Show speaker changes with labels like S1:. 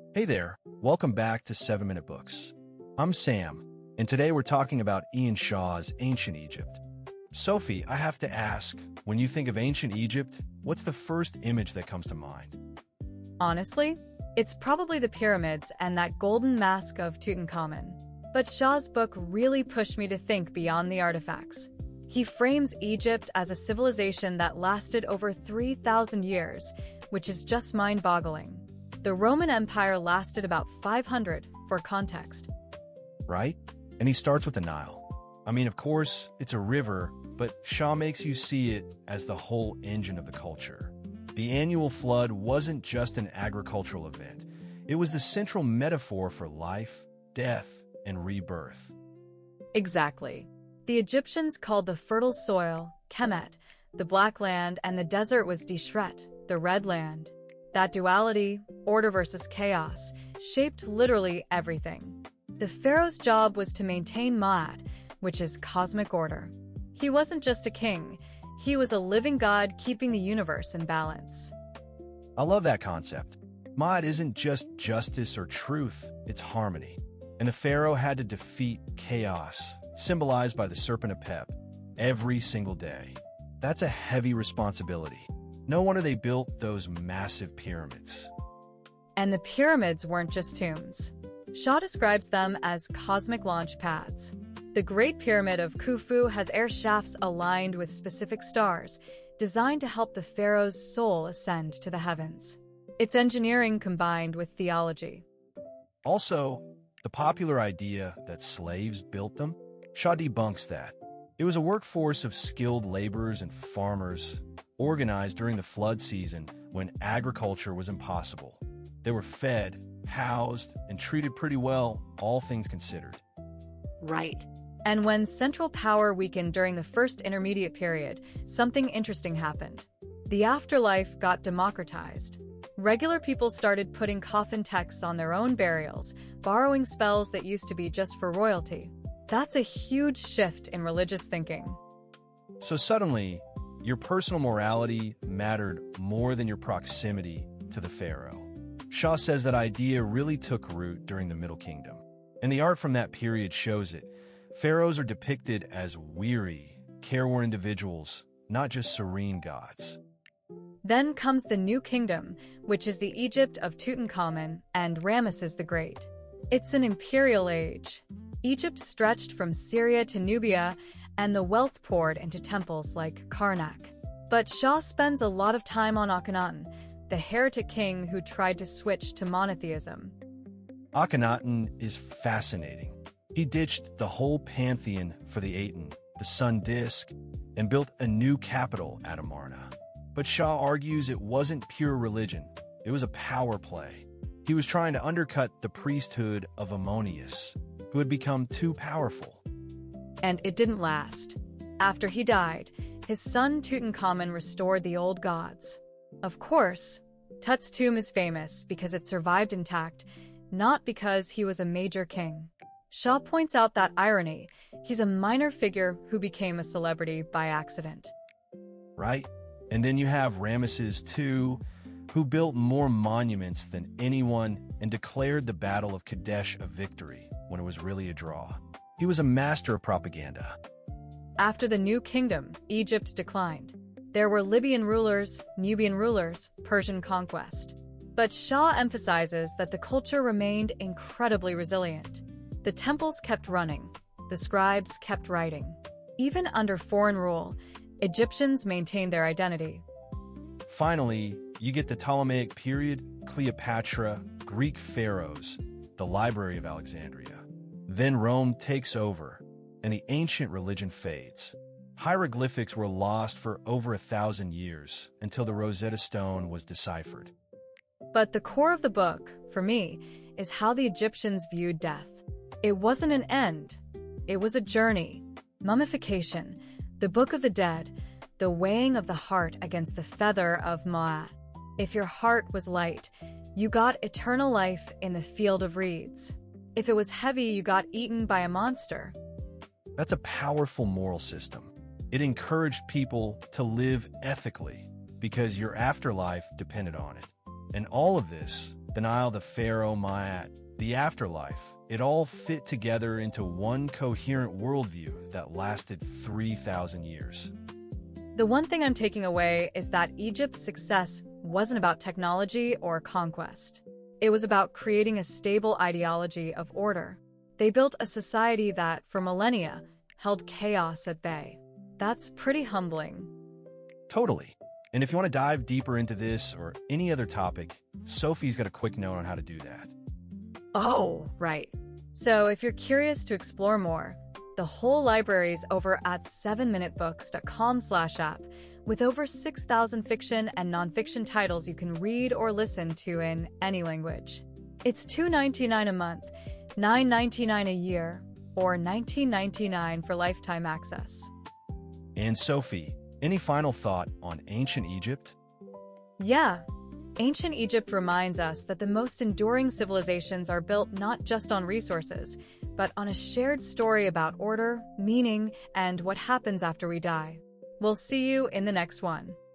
S1: Hey there, welcome back to 7 Minute Books. I'm Sam, and today we're talking about Ian Shaw's Ancient Egypt. Sophie, I have to ask, when you think of ancient Egypt, what's the first image that comes to mind?
S2: Honestly, it's probably the pyramids and that golden mask of Tutankhamun. But Shaw's book really pushed me to think beyond the artifacts. He frames Egypt as a civilization that lasted over 3,000 years, which is just mind-boggling. The Roman Empire lasted about 500, for context.
S1: Right? And he starts with the Nile. I mean, of course, it's a river, but Shaw makes you see it as the whole engine of the culture. The annual flood wasn't just an agricultural event. It was the central metaphor for life, death, and rebirth.
S2: Exactly. The Egyptians called the fertile soil Kemet, the black land, and the desert was Dishret, the red land. That duality, order versus chaos, shaped literally everything. The pharaoh's job was to maintain Ma'at, which is cosmic order. He wasn't just a king, he was a living god keeping the universe in balance.
S1: I love that concept. Ma'at isn't just justice or truth, it's harmony. And the pharaoh had to defeat chaos, symbolized by the serpent Apep, every single day. That's a heavy responsibility. No wonder they built those massive pyramids.
S2: And the pyramids weren't just tombs. Shaw describes them as cosmic launch pads. The Great Pyramid of Khufu has air shafts aligned with specific stars, designed to help the pharaoh's soul ascend to the heavens. It's engineering combined with theology.
S1: Also, the popular idea that slaves built them, Shaw debunks that. It was a workforce of skilled laborers and farmers, organized during the flood season when agriculture was impossible. They were fed, housed, and treated pretty well, all things considered.
S2: Right. And when central power weakened during the first intermediate period, something interesting happened. The afterlife got democratized. Regular people started putting coffin texts on their own burials, borrowing spells that used to be just for royalty. That's a huge shift in religious thinking.
S1: So suddenly, your personal morality mattered more than your proximity to the pharaoh. Shaw says that idea really took root during the Middle Kingdom, and the art from that period shows it. Pharaohs are depicted as weary, careworn individuals, not just serene gods.
S2: Then comes the New Kingdom, which is the Egypt of Tutankhamun and Ramesses the Great. It's an imperial age. Egypt stretched from Syria to Nubia, and the wealth poured into temples like Karnak. But Shaw spends a lot of time on Akhenaten, the heretic king who tried to switch to monotheism.
S1: Akhenaten is fascinating. He ditched the whole pantheon for the Aten, the sun disk, and built a new capital at Amarna. But Shaw argues it wasn't pure religion, it was a power play. He was trying to undercut the priesthood of Ammonius, who had become too powerful.
S2: And it didn't last. After he died, his son Tutankhamun restored the old gods. Of course, Tut's tomb is famous because it survived intact, not because he was a major king. Shaw points out that irony. He's a minor figure who became a celebrity by accident.
S1: Right? And then you have Ramesses II, who built more monuments than anyone and declared the Battle of Kadesh a victory when it was really a draw. He was a master of propaganda.
S2: After the New Kingdom, Egypt declined. There were Libyan rulers, Nubian rulers, Persian conquest. But Shaw emphasizes that the culture remained incredibly resilient. The temples kept running. The scribes kept writing. Even under foreign rule, Egyptians maintained their identity.
S1: Finally, you get the Ptolemaic period, Cleopatra, Greek pharaohs, the Library of Alexandria. Then Rome takes over, and the ancient religion fades. Hieroglyphics were lost for over 1,000 years until the Rosetta Stone was deciphered.
S2: But the core of the book, for me, is how the Egyptians viewed death. It wasn't an end. It was a journey. Mummification, the Book of the Dead, the weighing of the heart against the feather of Ma'at. If your heart was light, you got eternal life in the field of reeds. If it was heavy, you got eaten by a monster.
S1: That's a powerful moral system. It encouraged people to live ethically because your afterlife depended on it. And all of this the Nile, the Pharaoh, Maat, the afterlife. It all fit together into one coherent worldview that lasted 3,000 years.
S2: The one thing I'm taking away is that Egypt's success wasn't about technology or conquest. It was about creating a stable ideology of order. They built a society that, for millennia, held chaos at bay. That's pretty humbling.
S1: Totally. And if you want to dive deeper into this or any other topic, Sophie's got a quick note on how to do that.
S2: Oh, right. So if you're curious to explore more, the whole library's over at 7minutebooks.com/app with over 6,000 fiction and nonfiction titles you can read or listen to in any language. It's $2.99 a month, $9.99 a year, or $19.99 for lifetime access.
S1: And Sophie, any final thought on ancient Egypt?
S2: Yeah. Ancient Egypt reminds us that the most enduring civilizations are built not just on resources, but on a shared story about order, meaning, and what happens after we die. We'll see you in the next one.